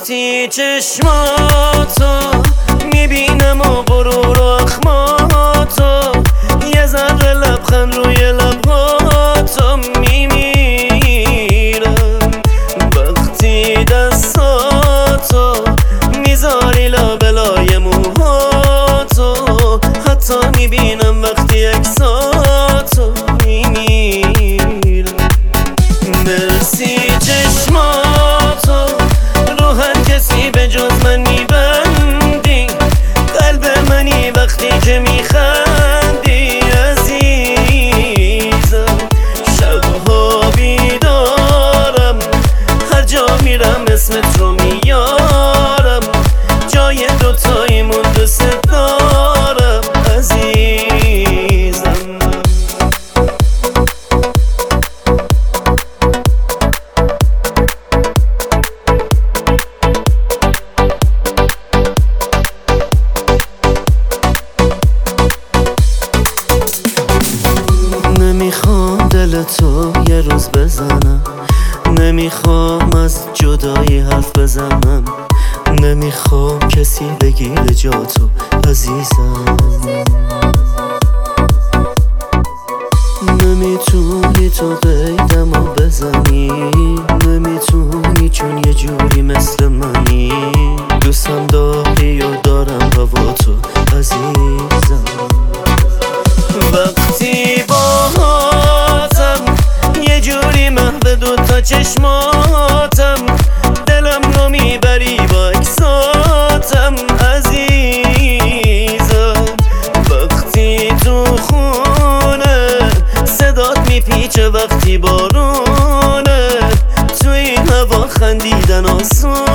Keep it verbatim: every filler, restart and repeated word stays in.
وقتی چشماتو میبینم و غرور و اخماتو، یه ذره لبخند روی لبهاتو میمیرم. وقتی دستاتو میذاری لابلای موهاتو، حتی میبینم وقتی عکساتو میمیرم. مرسی چشماتو رو هر کسی به جز من میبندی، قلب منی وقتی که میخندی عزیزم. شبها بیدارم هر جا میرم اسمت رو میارم، جای دوتاییمون دوست دارم عزیزم. نمیخوام دل تو یه روز بزنم، نمیخوام از جدایی حرف بزنم، نمیخوام کسی بگیره جا تو عزیزم. نمیتونی تو قیدم و بزنی، نمیتونی چون یه جوری مثل منی، دوستم داری و دارم هوا تو عزیزم. وقتی باهاتم یه جوری محو دوتا چشماتم، دلم رو میبری با عکساتم عزیزم. وقتی تو خونه صدات میپیچه، وقتی بارونه تو این هوا خندیدن آسونه